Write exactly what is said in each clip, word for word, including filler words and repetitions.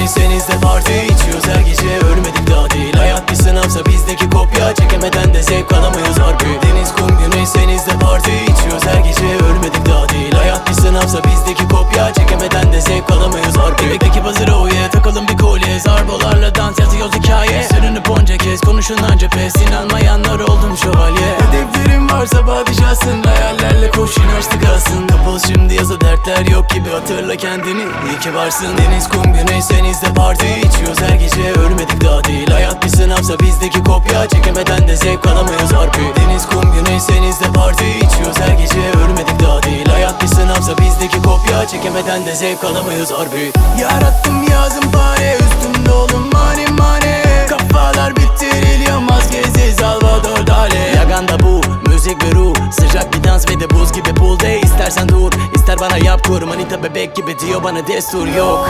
güneş senizde parti içiyoruz her gece, ölmedik daha değil. Hayat bir sınavsa bizdeki kopya, çekemeden de zevk alamıyoruz harbi. Deniz, kum, güneş senizde parti içiyoruz her gece, ölmedik daha değil. Hayat bir sınavsa bizdeki kopya, çekemeden de zevk alamıyoruz harbi. Bebekteki hazır oye, takalım bir kolye, zarbolarla dans yazıyoruz hikaye. Sürünüp onca kez konuşun anca pes, inanmayanlar oldum şövalye. Hedeflerim varsa padişahsın, hayallerle koş üniversite kalsın. Kapalı şimdi yaza, dertler yok gibi, hatırla kendini, iyi ki varsın. Deniz, kum, güneş senizde parti içiyoruz her gece, ölmedik daha değil. Hayat bir sınavsa bizdeki kopya, çekemeden de zevk alamıyoruz harbi. Deniz, kum, güneş senizde parti içiyoruz her gece, ölmedik daha değil. Hayat bir sınavsa bizdeki kopya, çekemeden de zevk alamıyoruz harbi. Yarattım yazım pare, üstümde oğlum mani mani. Kafalar bittiriliyor maskesiz Salvador Dali. Yaganda bu müzik ve ruh, sıcak bir dans ve de buz gibi pool day. İstersen dur, ister bana yap kur, manita bebek gibi diyor bana destur yok.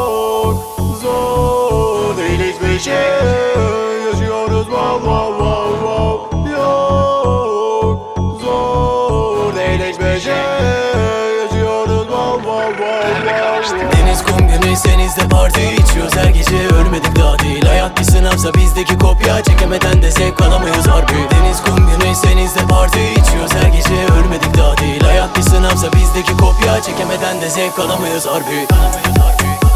Zor değil hiçbir şey, yaşıyoruz wow wow wow wow. Yok, zor değil hiçbir şey, yaşıyoruz wow wow wow wow. Deniz, kum, güneş senizde parti içiyoruz her gece, ölmedik daha değil. Hayat bir sınavsa bizdeki kopya, çekemeden de zevk alamıyoruz harbi. Deniz, kum, güneş senizde parti içiyoruz her gece, ölmedik daha değil. Hayat bir sınavsa bizdeki kopya, çekemeden de zevk alamıyoruz harbi.